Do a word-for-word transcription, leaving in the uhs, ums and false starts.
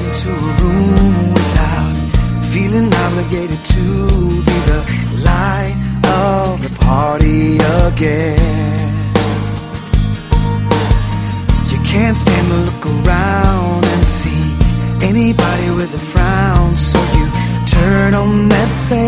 into a room without feeling obligated to be the light of the party again. You can't stand to look around and see anybody with a frown, so you turn on that same